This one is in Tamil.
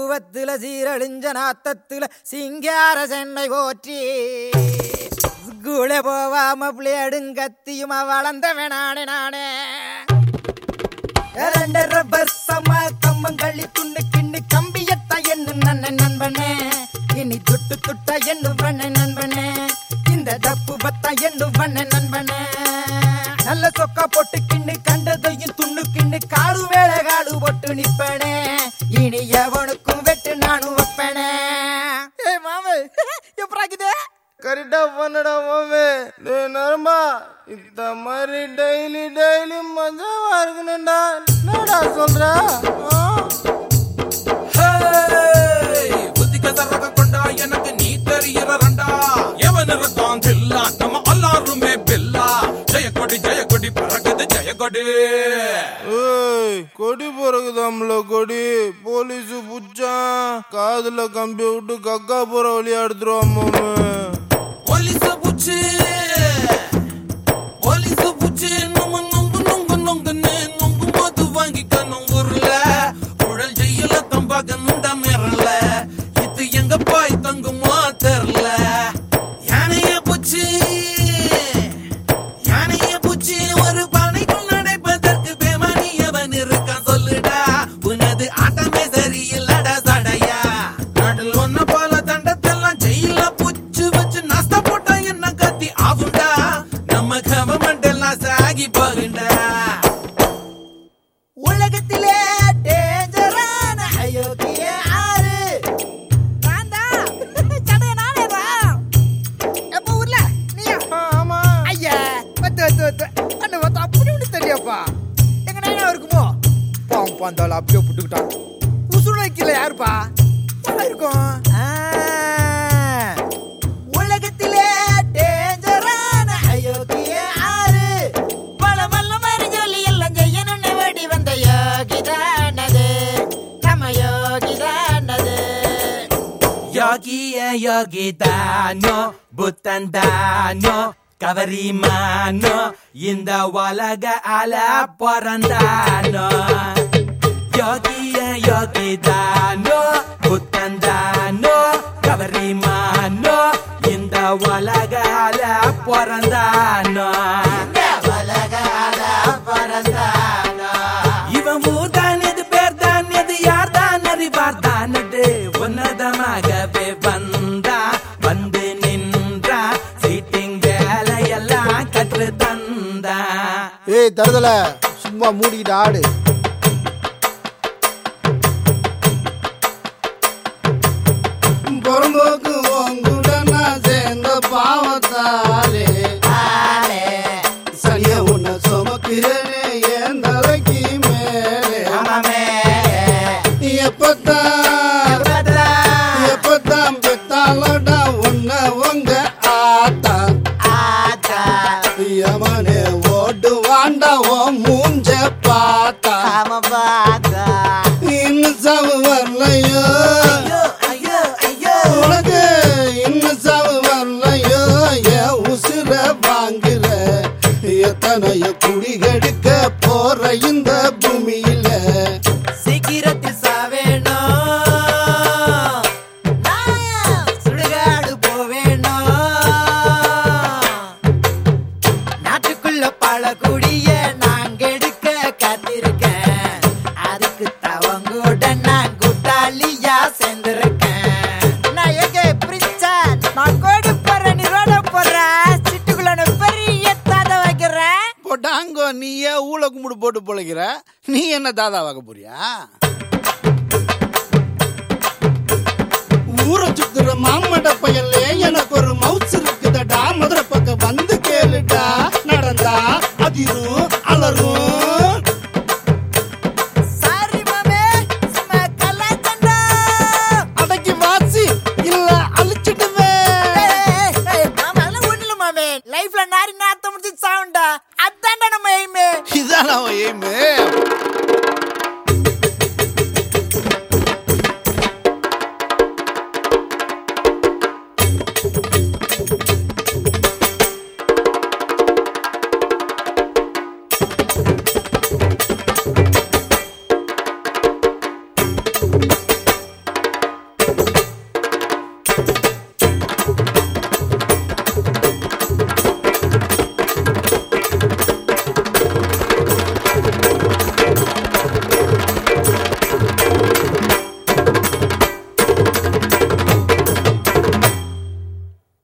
பருவத்துல சீரழிஞ்ச நாத்தத்துல சிங்கார சென்னை போற்றி கூட போவாம பிள்ளையடுங்கத்தியுமா வளர்ந்தவன் நானே கம்பம் கள்ளி துண்ணு கம்பியத்தா என்னும் நண்பனே இனி துட்டு துட்டா என்னும் பண்ண நண்பனே இந்த தப்பு பத்தா என்னும் பண்ண நண்பனே நல்ல சொக்கா போட்டு கிண்ணு கண்டதையும் துண்ணு கிண்ணு காடு வேலை காடு போட்டு நிப்பனே இனி எவனுக்கும் வெட்டு நானும் வைப்பனே. மாமே எப்படாக்குதே கரெக்டா பண்ணடா மாமே. நரம்பா இந்த மாதிரி டெய்லி மஜாவா இருக்கணும்டா. என்னடா சொல்ற? புத்தி கதறத கொண்டா எனக்கு நீ தெரியறண்டா. எவன் இருக்கான் தில்லா நம்ம எல்லாருமே பில்லா. ஜெயக்கொடி பறக்குது ஜெயக்கொடி. கொடி பிறகுதாம்ல கொடி. போலீஸ் புச்சான் காதுல கம்பி விட்டு கக்கா போற வழியா எடுத்துருவான் மாமே. போலீஸ் புச்சு நொங்கு மது வாங்கிக்கணும் ஊர்ல. உழல் செய்யல தம்பாக நுண்டா மேறல. இது எங்க பாய் தங்குமா தெரியல. யானைய புச்சு ஒரு பானைக்குள் நடைப்பதற்கு பேமானியவன் இருக்கான் சொல்லுடா. உனது ஆட்டமே சரியில்லடா சடையா. நாட்டில் ஒன்ன போல தண்டத்தெல்லாம் ஜெயில புச்சு வச்சு நாஸ்தா போட்டா என்ன கத்தி ஆகுண்டா. நம்ம கவர்மெண்ட் எல்லாம் சாகி போகுண்டா. உலகத்திலே டேஞ்சரான அயோக்கிய ஆறு நான்தா. சடைய நானேதா. எப்ப ஊர்ல நீயா? ஆமா. ஐயா வந்து அண்ணா வந்து அப்படி ஒண்ணு தெரியாப்பா. எங்க நைனா இருக்குமோ பாம்பா இருந்தாலும் அப்படியே புட்டுக்கிட்டான். உசுறு வைக்கல யாருப்பா? யாரா இருக்கும்? உலகத்திலே டேஞ்சரான அயோக்கிய ஆறு பலமல்ல மாதிரி சொல்லி எல்லாம் செய்யணும்னு வேடி வந்த யோகிதானது நம்ம யோகிதானது. யோகிதானோ புத்தந்தானோ கவரிமானோ இந்த உலக அல பிறந்தானோ. யோகிதானோ புத்தந்தானோ கவரிமானோ இந்த உலக அல பிறந்தானோ. இவன் ஊர்தான் எது பேர் தான் எது யார் தான் அறிவார் தானது. உன்னதமாகவே வந்து நின்றா. சீட்டிங் வேலையெல்லாம் கற்று தந்தா. ஏய் தருதல சும்மா மூடிக்கிட்டு ஆடு. பொறம்போக்கு உங்குடன் சேர்ந்த பாவத்தாலே சனிய உன்னை சுமக்கிறேனே என் தலைக்கு மேலே. எப்பத்தான் பெத்தாலடா உன்னை உங்க ஆத்தா. யமனே ஓடு வாண்டா ஓ மூஞ்ச பார்த்தா. இன்னும் சாவு வரலையோ உனக்கு, இன்னும் சாவு வரலையோ என் உசுர வாங்குற. எத்தனைய குடிகெடுக்க போற இந்த பூமியில. சீக்கிரத்தில் சாவேணும், சுடுகாடு போவேணும். நாட்டுக்குள்ள பல குடிய நாங்க எடுக்க காத்திருக்கேன். அதுக்கு தவங்கூட நான் கூட்டாளியா சேர்ந்திருக்கேன். நான் எங்க பிரிச்சா நான் கோடி போற நீ ரோட போற. சிட்டுக்குள்ள பெரிய தாத வைக்கிறேன். போட்டாங்கோ நீயே ஊழ கும்பிடு போட்டு பொழைக்கிற. நீ என்ன தாதா வாக்க போறியா? ஊரை சுத்துற மாமட பயலே எனக்கு ஒரு மவுஸ் இருக்குதடா. மதுரை பக்கம் வந்து கேளுடா. நடந்தா அதிரும் அலரும். சாரி மாமே சும்மா கலாச்சண்டா. அடக்கி வாசி இல்ல அழிச்சிடுவேன். மாமா அதெல்லாம் ஒண்ணுல மாமே. லைஃப்ல நாரி நாத்த முடிச்சு சாவுண்டா. அதான்டா நம்ம எய்மே. இதான் அவன் எய்மு.